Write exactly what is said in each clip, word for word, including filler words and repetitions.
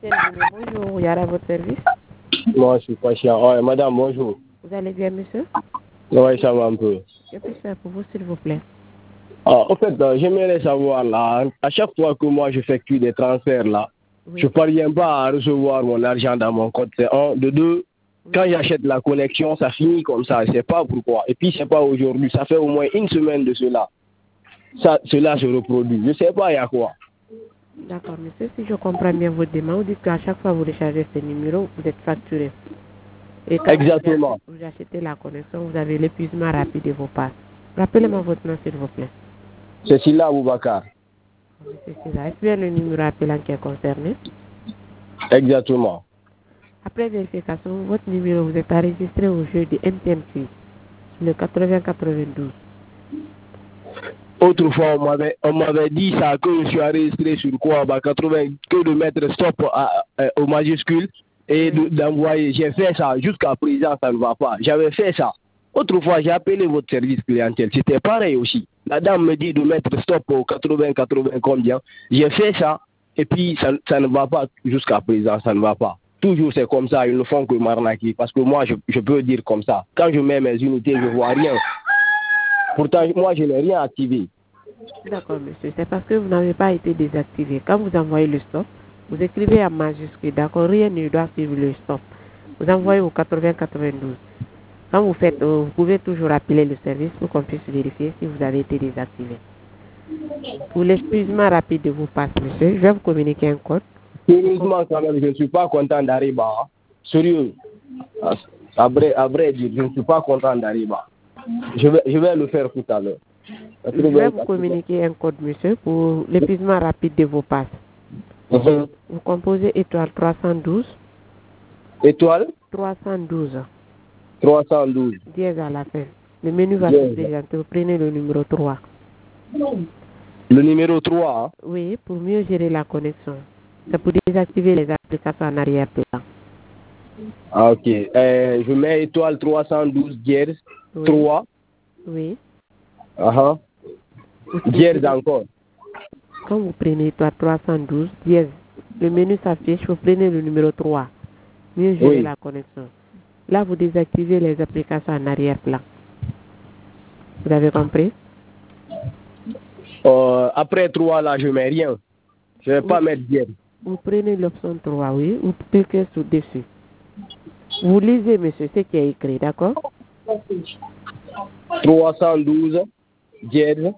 Bonjour, il y a à votre service. Moi, je suis pas chiant. Ouais, madame, bonjour. Vous allez bien, monsieur? Oui, ça va un peu. Que puis-je faire pour vous, s'il vous plaît? Ah, en fait, euh, j'aimerais savoir, là, à chaque fois que moi j'effectue des transferts, là, oui. je ne parviens pas à recevoir mon argent dans mon compte. C'est un. De deux, oui. Quand j'achète la connexion, ça finit comme ça. Je ne sais pas pourquoi. Et puis, ce n'est pas aujourd'hui. Ça fait au moins une semaine de cela. Ça, cela se reproduit. Je ne sais pas, il y a quoi. D'accord, monsieur. Si je comprends bien votre demande, vous dites qu'à chaque fois que vous rechargez ce numéro, vous êtes facturé. Et quand Exactement. Vous achetez, vous achetez la connexion, vous avez l'épuisement rapide de vos passes. Rappelez-moi votre nom, s'il vous plaît. C'est Silla Aboubakar. Monsieur Silla, est-ce bien le numéro appelant qui est concerné? Exactement. Après vérification, votre numéro vous est enregistré au jeu de M T N Quiz, le quatre-vingts quatre-vingt-douze. Autrefois, on m'avait, on m'avait dit ça, que je suis enregistré sur quoi, bah, quatre-vingts, que de mettre stop à, à, au majuscule et de, d'envoyer. J'ai fait ça. Jusqu'à présent, ça ne va pas. J'avais fait ça. Autrefois, j'ai appelé votre service clientèle. C'était pareil aussi. La dame me dit de mettre stop au quatre-vingts quatre-vingts combien. J'ai fait ça. Et puis, ça, ça ne va pas jusqu'à présent. Ça ne va pas. Toujours, c'est comme ça. Ils ne font que m'arnaquer. Parce que moi, je, je peux dire comme ça. Quand je mets mes unités, je ne vois rien. Pourtant, moi, je n'ai rien activé. D'accord, monsieur. C'est parce que vous n'avez pas été désactivé. Quand vous envoyez le stop, vous écrivez en majuscule. D'accord, rien ne doit suivre le stop. Vous envoyez au quatre-vingts quatre-vingt-douze. Quand vous faites, euh, vous pouvez toujours appeler le service pour qu'on puisse vérifier si vous avez été désactivé. Pour l'épuisement rapide de vos passes, monsieur, je vais vous communiquer un code. Sérieusement, quand même, je ne suis pas content d'Ariba. Hein. Sérieux. À vrai, à vrai dire, je ne suis pas content d'Ariba. Je vais, je vais le faire tout à l'heure. Je vais vous communiquer un code, monsieur, pour l'épuisement rapide de vos passes. Uh-huh. Vous composez étoile trois cent douze. Étoile trois cent douze. trois cent douze. Dièse à la fin. Le menu va se présenter. Vous prenez le numéro trois. Le numéro trois, hein? Oui, pour mieux gérer la connexion. C'est pour désactiver les applications en arrière-plan. Ah, ok. Euh, je mets étoile trois cent douze dièse Oui. trois. Oui. Uh-huh. Dièse encore. Quand vous prenez étoile trois cent douze dièse, le menu s'affiche, vous prenez le numéro trois. Mieux gérer Oui. la connexion. Là, vous désactivez les applications en arrière-plan. Vous avez compris? Euh, après trois, là, je ne mets rien. Je ne vais oui. pas mettre dièse. Vous prenez l'option trois, oui. Vous cliquez sur dessus. Vous lisez, monsieur, ce qui est écrit, d'accord? trois cent douze dièse.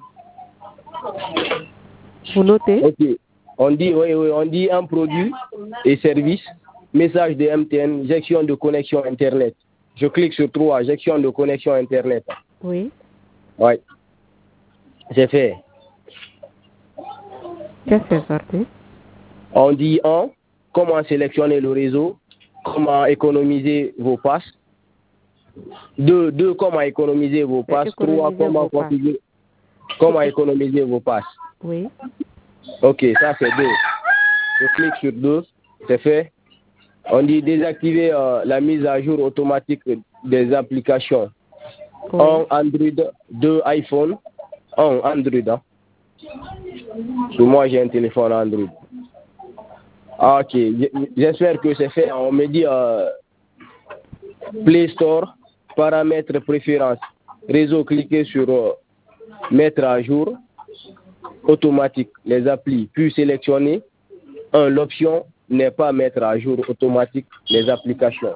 Vous notez? Ok. On dit, oui, oui, on dit un produit et service, message de M T N, gestion de connexion Internet. Je clique sur trois, gestion de connexion Internet. Oui. Oui. C'est fait. Qu'est-ce qui est sorti? On dit un, comment sélectionner le réseau, comment économiser vos passes. Deux, deux comment économiser vos passes. Économiser Trois, comment configurer, comment économiser vos passes. Oui. Ok, ça c'est deux. Je clique sur deux, c'est fait. On dit désactiver euh, la mise à jour automatique des applications. Oui. Un Android, deux iPhone, un Android. Hein. Moi j'ai un téléphone Android. Ah, ok, j'espère que c'est fait. On me dit euh, Play Store, paramètres préférences, réseau, cliquez sur euh, mettre à jour, automatique, les applis, puis sélectionner. un, l'option n'est pas mettre à jour automatique les applications.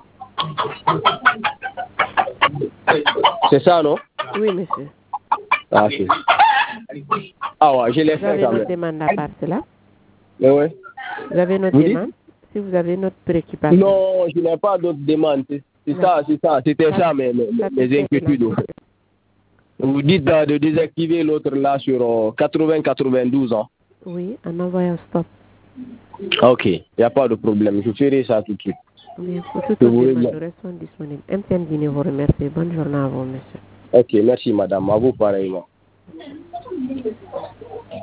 C'est ça, non? Oui, monsieur. Ah, ok. Ah ouais, je l'ai fait quand même. Vous avez notre demande à part cela? Oui, oui. Vous avez notre vous demande? Dites? Si vous avez notre préoccupation. Non, je n'ai pas d'autres demandes. C'est ça, c'est ça. C'était ça, ça mes, mes, mes inquiétudes. Vous dites de, de désactiver l'autre là sur euh, quatre-vingts quatre-vingt-douze ans. Oui, en envoyant stop. Ok, il n'y a pas de problème. Je ferai ça tout de suite. Oui, pour toutes les demandes, nous restons disponibles. M T N Guinée vous remercie. Bonne journée à vous, monsieur. Ok, merci madame. À vous pareillement.